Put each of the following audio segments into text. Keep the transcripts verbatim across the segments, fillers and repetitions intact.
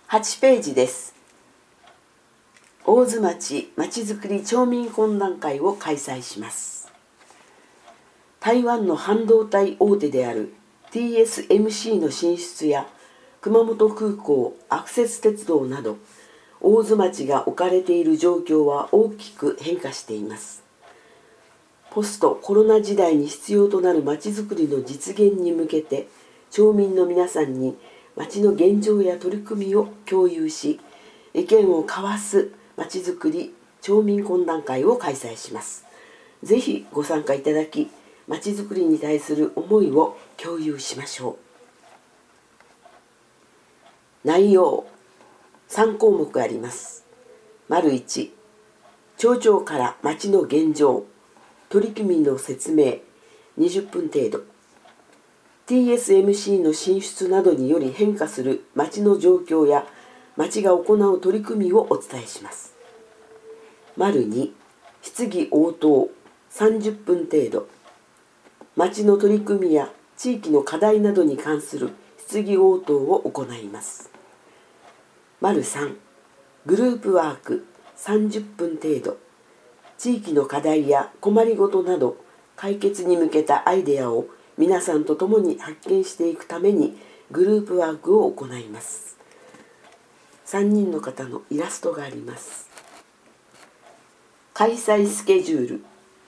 はちページです。大津町まちづくり町民懇談会を開催します。台湾の半導体大手である ティーエスエムシー の進出や熊本空港、アクセス鉄道など大津町が置かれている状況は大きく変化しています。ポストコロナ時代に必要となるまちづくりの実現に向けて町民の皆さんに町の現状や取り組みを共有し意見を交わすまちづくり町民懇談会を開催します。ぜひご参加いただきまちづくりに対する思いを共有しましょう。内容さん項目あります。丸いち、町長から町の現状、取り組みの説明にじゅっぷん程度。ティーエスエムシー の進出などにより変化する町の状況や町が行う取り組みをお伝えします。丸に、質疑応答さんじゅっぷん程度。町の取り組みや地域の課題などに関する質疑応答を行います。丸さん、グループワークさんじゅっぷん程度。地域の課題や困りごとなど解決に向けたアイデアを皆さんと共に発見していくためにグループワークを行います。さんにんの方のイラストがあります。開催スケジュール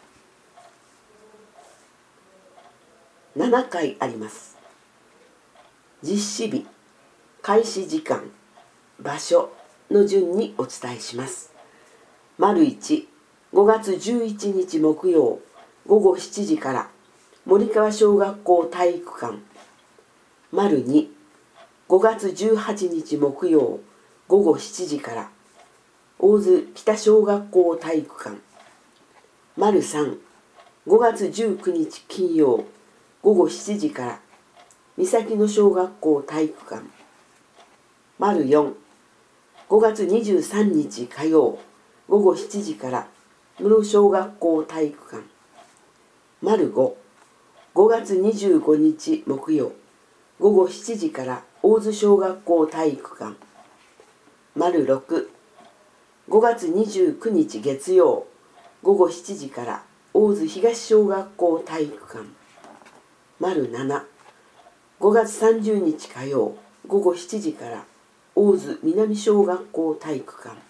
ななかいあります。実施日、開始時間、場所の順にお伝えします。丸いち、ごがつじゅういちにち木曜ごごしちじから森川小学校体育館。丸に、ごがつじゅうはちにち木曜ごごしちじから大津北小学校体育館。丸さん、ごがつじゅうくにち金曜ごごしちじから三崎の小学校体育館。丸よん、ごがつにじゅうさんにち火曜ごごしちじから室小学校体育館。丸ご、ごがつにじゅうごにち木曜ごごしちじから大津小学校体育館。丸ろく、ごがつにじゅうくにち月曜ごごしちじから大津東小学校体育館。丸なな、ごがつさんじゅうにち火曜ごごしちじから大津南小学校体育館。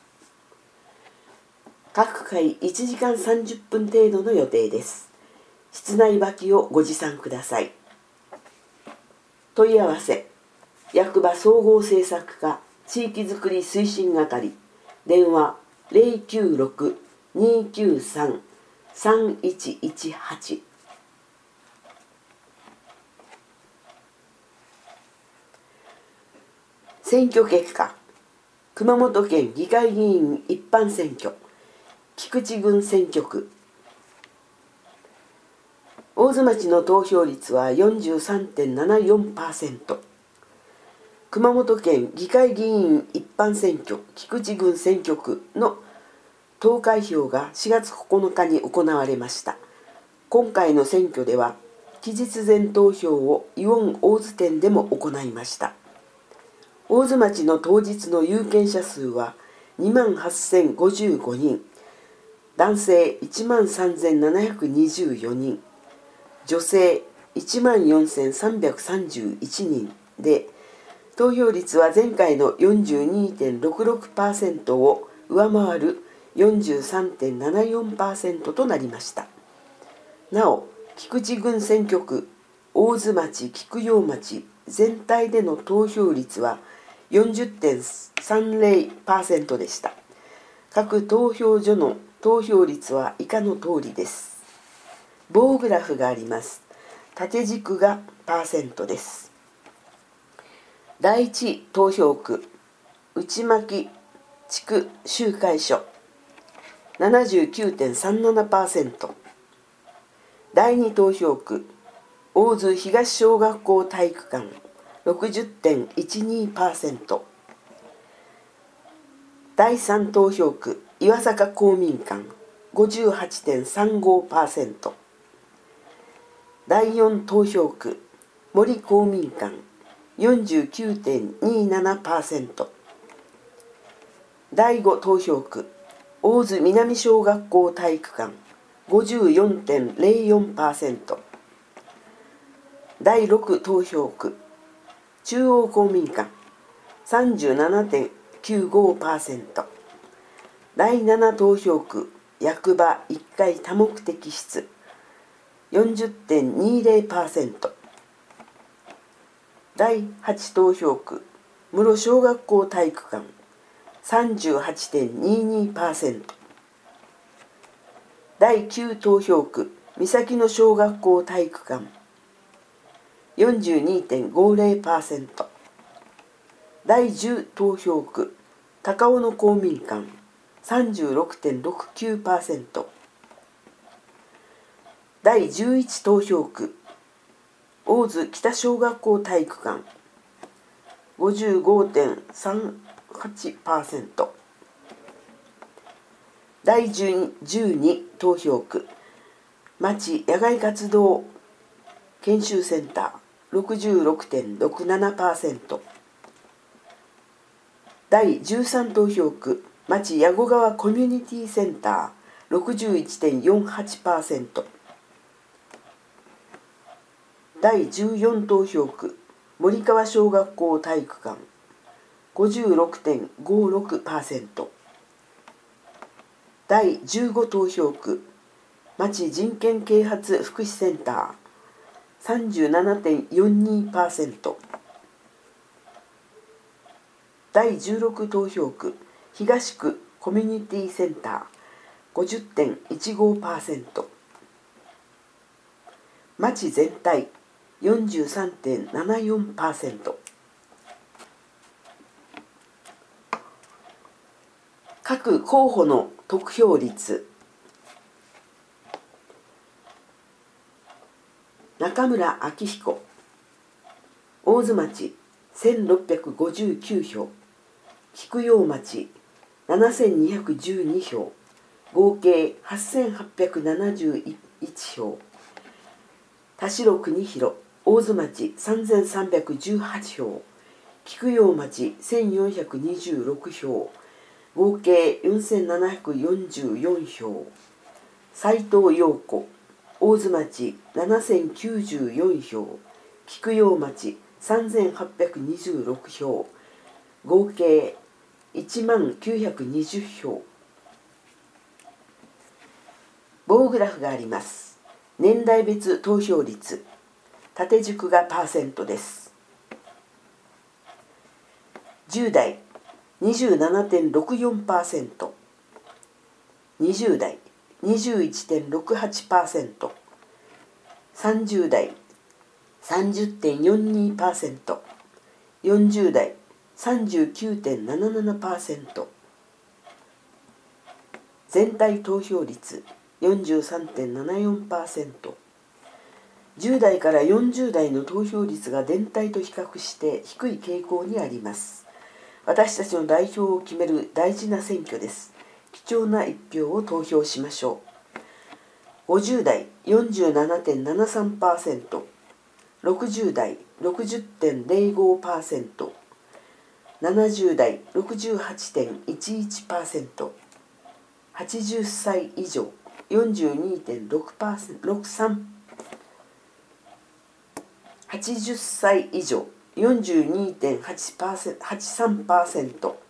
各回いちじかんさんじゅっぷん程度の予定です。室内履きをご持参ください。問い合わせ、役場総合政策課地域づくり推進係、電話 ゼロきゅうろく にーきゅうさん さんいちいちはち。選挙結果、熊本県議会議員一般選挙、菊池郡選挙区。大津町の投票率は よんじゅうさんてんななよんパーセント。熊本県議会議員一般選挙菊池郡選挙区の投開票がしがつここのかに行われました。今回の選挙では期日前投票をイオン大津店でも行いました。大津町の当日の有権者数はにまんはっせんごじゅうごにん、男性いちまんさんぜんななひゃくにじゅうよにん、女性いちまんよんせんさんびゃくさんじゅういちにんで、投票率は前回の よんじゅうにてんろくろくパーセント を上回る よんじゅうさんてんななよんパーセント となりました。なお、菊池郡選挙区、大津町、菊陽町全体での投票率は よんじゅってんさんぜろパーセント でした。各投票所の投票率は以下の通りです。棒グラフがあります。縦軸がパーセントです。だいいち投票区、内牧地区集会所 ななじゅうきゅうてんさんななパーセント。だいに投票区、大津東小学校体育館 ろくじゅってんいちにパーセント。だいさん投票区、岩坂公民館 ごじゅうはちてんさんごパーセント。だいよん投票区、森公民館 よんじゅうきゅうてんにじゅうななパーセント。 だいご投票区大津南小学校体育館 ごじゅうよんてんゼロよんパーセント、 だいろく投票区中央公民館 さんじゅうななてんきゅうごパーセント、 だいなな投票区役場いっかい多目的室 よんじゅってんにじゅうパーセント、 だいはち投票区室小学校体育館 さんじゅうはちてんにじゅうにパーセント、 だいきゅう投票区三崎野小学校体育館 よんじゅうにてんごゼロパーセント、 だいじゅう投票区高尾野公民館 さんじゅうろくてんろくきゅうパーセント、 だいじゅういち投票区大津北小学校体育館 ごじゅうごてんさんはちパーセント、 だいじゅうに投票区町野外活動研修センター ろくじゅうろくてんろくななパーセント、 だいじゅうさん投票区町矢後川コミュニティセンター ろくじゅういちてんよんはちパーセント、 だいじゅうよん投票区森川小学校体育館 ごじゅうろくてんごろくパーセント、 だいじゅうご投票区町人権啓発福祉センター さんじゅうななてんよんにパーセント、 だいじゅうろく投票区東区コミュニティセンター ごじゅってんいちごパーセント、 町全体 よんじゅうさんてんななよんパーセント、 各候補の得票率。中村明彦大津町せんろっぴゃくごじゅうきゅう票、菊陽町ななせんにひゃくじゅうに票、合計はっせんはっぴゃくななじゅういち票、田代国広大津町さんぜんさんびゃくじゅうはち票、菊陽町せんよんひゃくにじゅうろく票、合計よんせんななひゃくよんじゅうよん票、斉藤陽子大津町ななせんきゅうじゅうよん票、菊陽町さんぜんはっぴゃくにじゅうろく票、合計いちまんきゅうひゃくにじゅう票。棒グラフがあります。年代別投票率、縦軸がパーセントです。じゅう代 にじゅうななてんろくよんパーセント、にじゅう代 にじゅういちてんろくはちパーセント、さんじゅう代 さんじゅってんよんにパーセント、よんじゅう代 さんじゅうきゅうてんなななパーセント、全体投票率 よんじゅうさんてんななよんパーセント、じゅう代からよんじゅう代の投票率が全体と比較して低い傾向にあります。私たちの代表を決める大事な選挙です。貴重な一票を投票しましょう。ごじゅう代 よんじゅうななてんななさんパーセント、ろくじゅう代 ろくじゅってんゼロごパーセント、ななじゅう代 ろくじゅうはちてんいちいちパーセント、はちじゅっさい以上 よんじゅうにてんろくさん、はちじゅっさい以上 よんじゅうにてんはちさんパーセント。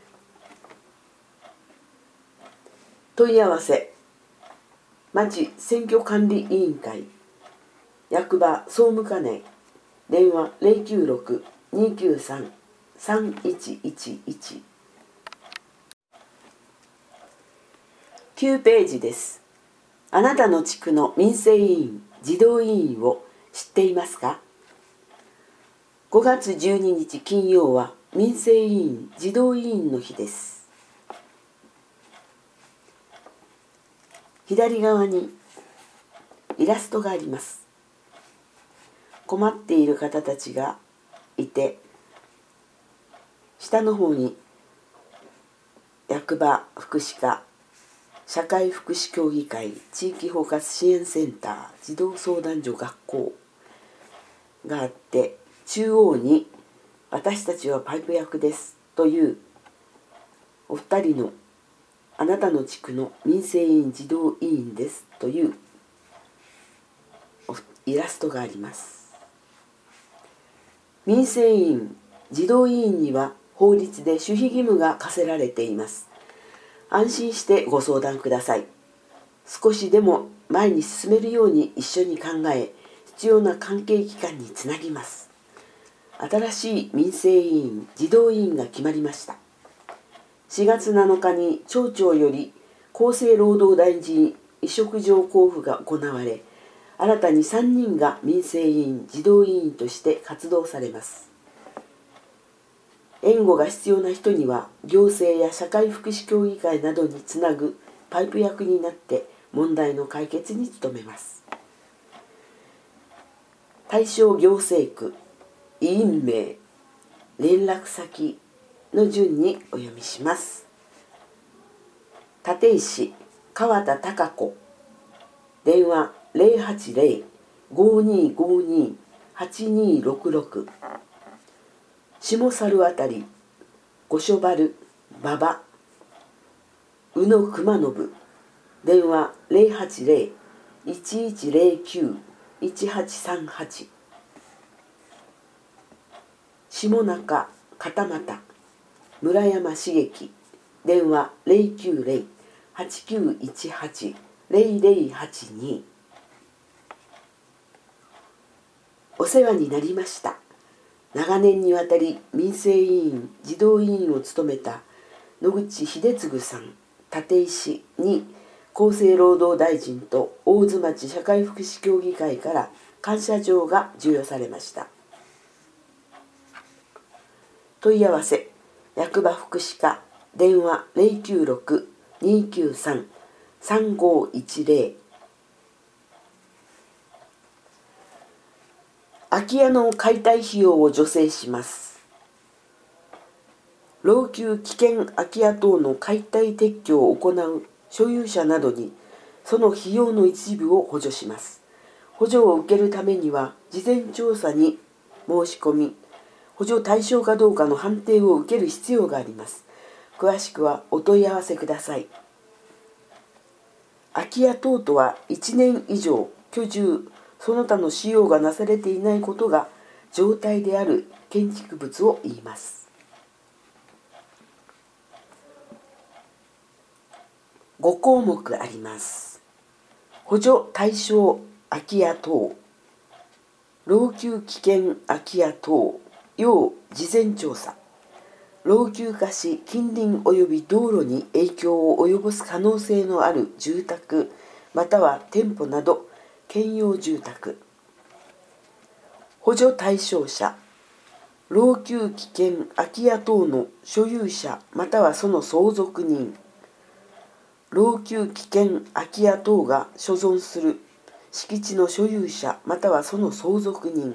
問い合わせ町選挙管理委員会役場総務課内電話 ゼロきゅうろく にきゅうさん さんいちいちいち。 きゅうページです。あなたの地区の民生委員児童委員を知っていますか？ごがつじゅうににち金曜は民生委員児童委員の日です。左側にイラストがあります。困っている方たちがいて、下の方に役場福祉課、社会福祉協議会、地域包括支援センター、児童相談所、学校があって、中央に私たちはパイプ役ですというお二人のあなたの地区の民生委員児童委員ですというイラストがあります。民生委員、児童委員には法律で守秘義務が課せられています。安心してご相談ください。少しでも前に進めるように一緒に考え、必要な関係機関につなぎます。新しい民生委員、児童委員が決まりました。しがつなのかに町長より厚生労働大臣委嘱状交付が行われ、新たにさんにんが民生委員、児童委員として活動されます。援護が必要な人には行政や社会福祉協議会などにつなぐパイプ役になって問題の解決に努めます。対象行政区、委員名、連絡先の順にお読みします。立石川田貴子、電話ゼロはちゼロ ごーにーごーにー はちにーろくろく、下猿あたり五所原馬場宇野熊信、電話ゼロはちゼロ いちいちゼロきゅう いちはちさんはち、下中片俣村山茂樹、電話ゼロきゅうゼロ はちきゅういちはち ゼロゼロはちに。お世話になりました。長年にわたり民生委員、児童委員を務めた野口秀次さん、立石に厚生労働大臣と大津町社会福祉協議会から感謝状が授与されました。問い合わせ、役場福祉課、電話ゼロきゅうろく にーきゅうさん さんごいちゼロ。空き家の解体費用を助成します。老朽危険空き家等の解体撤去を行う所有者などにその費用の一部を補助します。補助を受けるためには事前調査に申し込み、補助対象かどうかの判定を受ける必要があります。詳しくはお問い合わせください。空き家等とはいちねん以上居住、その他の使用がなされていないことが状態である建築物を言います。ごこうもくあります。補助対象空き家等、老朽危険空き家等要事前調査、老朽化し近隣及び道路に影響を及ぼす可能性のある住宅または店舗など兼用住宅、補助対象者、老朽危険空き家等の所有者またはその相続人、老朽危険空き家等が所存する敷地の所有者またはその相続人、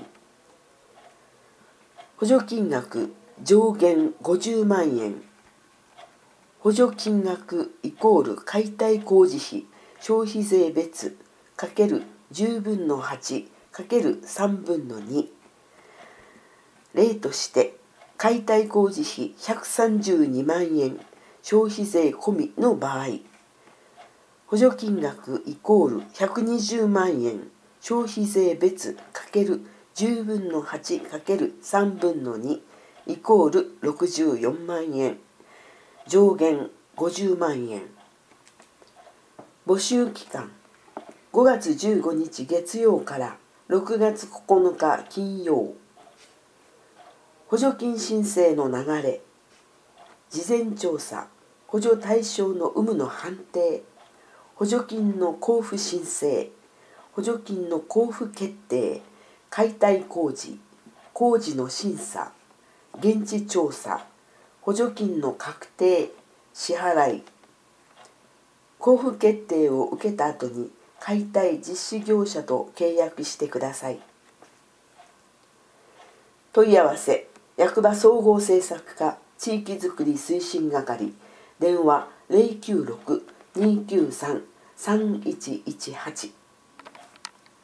補助金額上限ごじゅうまんえん、補助金額イコール解体工事費消費税別×じゅうぶんのはち×さんぶんのに。例として解体工事費ひゃくさんじゅうにまんえん消費税込みの場合、補助金額イコールひゃくにじゅうまんえん消費税別×じゅうぶんのはち×さんぶんのにイコールろくじゅうよんまんえん、上限ごじゅうまんえん。募集期間ごがつじゅうごにち月曜からろくがつここのか金曜。補助金申請の流れ、事前調査、補助対象の有無の判定、補助金の交付申請、補助金の交付決定、解体工事、工事の審査、現地調査、補助金の確定、支払い、交付決定を受けた後に解体実施業者と契約してください。問い合わせ、役場総合政策課地域づくり推進係、電話ゼロきゅうろく にーきゅうさん さんいちいちはち。